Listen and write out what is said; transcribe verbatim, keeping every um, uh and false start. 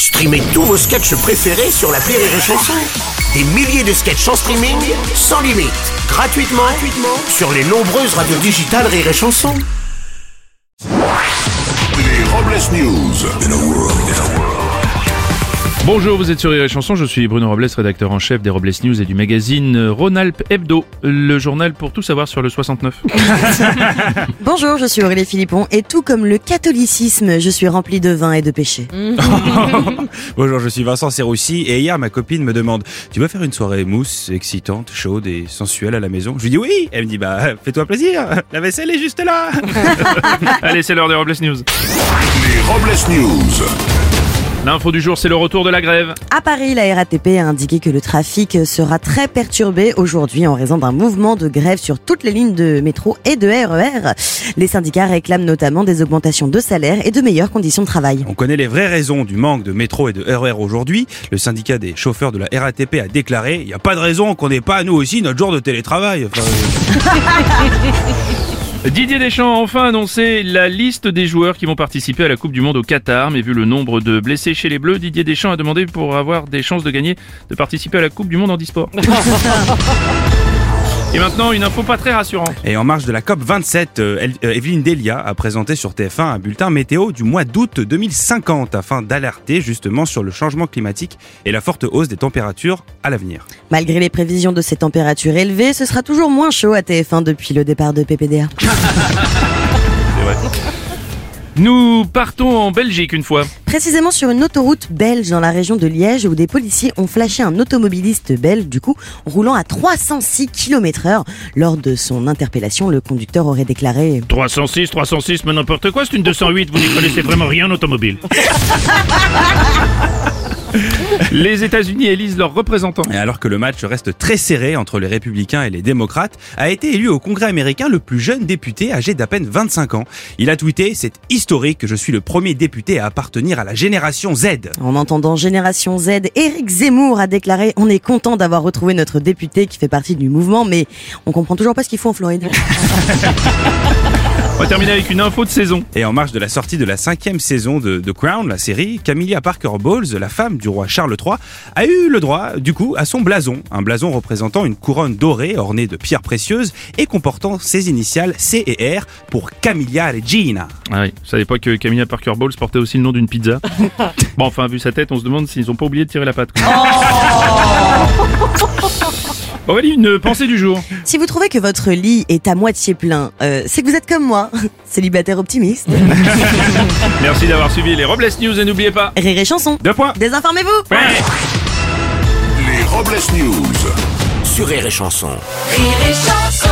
Streamez tous vos sketchs préférés sur l'appli Rire et Chanson. Des milliers de sketchs en streaming, sans limite, gratuitement, gratuitement sur les nombreuses radios digitales Rire et Chanson. Les Robles News. In a world, in a world. Bonjour, vous êtes sur Rire et Chanson, je suis Bruno Robles, rédacteur en chef des Robles News et du magazine Rhône-Alpes Hebdo, le journal pour tout savoir sur le soixante-neuf. Bonjour, je suis Aurélie Philippon et tout comme le catholicisme, je suis rempli de vin et de péché. Bonjour, je suis Vincent Serroussi et hier ma copine me demande « Tu veux faire une soirée mousse, excitante, chaude et sensuelle à la maison ?» Je lui dis « Oui !» Elle me dit « Bah, fais-toi plaisir, la vaisselle est juste là !» Allez, c'est l'heure des Robles News. Les Robles News. L'info du jour, c'est le retour de la grève. À Paris, la R A T P a indiqué que le trafic sera très perturbé aujourd'hui en raison d'un mouvement de grève sur toutes les lignes de métro et de R E R. Les syndicats réclament notamment des augmentations de salaire et de meilleures conditions de travail. On connaît les vraies raisons du manque de métro et de R E R aujourd'hui. Le syndicat des chauffeurs de la R A T P a déclaré « Il n'y a pas de raison qu'on n'ait pas, nous aussi, notre jour de télétravail. Enfin, » Didier Deschamps a enfin annoncé la liste des joueurs qui vont participer à la Coupe du Monde au Qatar, mais vu le nombre de blessés chez les Bleus, Didier Deschamps a demandé pour avoir des chances de gagner de participer à la Coupe du Monde en e-sport. Et maintenant, une info pas très rassurante. Et en marge de la COP vingt-sept, euh, Evelyne Delia a présenté sur T F un un bulletin météo du mois d'août deux mille cinquante afin d'alerter justement sur le changement climatique et la forte hausse des températures à l'avenir. Malgré les prévisions de ces températures élevées, ce sera toujours moins chaud à T F un depuis le départ de P P D A. C'est vrai. Nous partons en Belgique une fois. Précisément sur une autoroute belge dans la région de Liège où des policiers ont flashé un automobiliste belge, du coup, roulant à trois cent six kilomètres heure. Lors de son interpellation, le conducteur aurait déclaré trois cent six, trois cent six, mais n'importe quoi, c'est une deux cent huit, vous n'y connaissez vraiment rien en automobile. Les États-Unis élisent leurs représentants. Et alors que le match reste très serré entre les républicains et les démocrates, a été élu au Congrès américain le plus jeune député âgé d'à peine vingt-cinq ans. Il a tweeté « C'est historique, je suis le premier député à appartenir à la génération Z ». En entendant Génération Z, Éric Zemmour a déclaré « On est content d'avoir retrouvé notre député qui fait partie du mouvement, mais on comprend toujours pas ce qu'il faut en Floride. » On va terminer avec une info de saison. Et en marge de la sortie de la cinquième saison de The Crown, la série, Camilla Parker Bowles, la femme du roi Charles trois, a eu le droit, du coup, à son blason. Un blason représentant une couronne dorée ornée de pierres précieuses et comportant ses initiales C et R pour Camilla Regina. Ah oui, je savais pas que Camilla Parker Bowles portait aussi le nom d'une pizza. Bon, enfin, vu sa tête, on se demande s'ils ont pas oublié de tirer la patte. Aurélie, une pensée du jour. Si vous trouvez que votre lit est à moitié plein, euh, c'est que vous êtes comme moi, célibataire optimiste. Merci d'avoir suivi les Robles News et n'oubliez pas... Rire et Chanson. Deux points. Désinformez-vous. Ouais. Les Robles News. Sur Rire et Chanson. Rire et Chanson.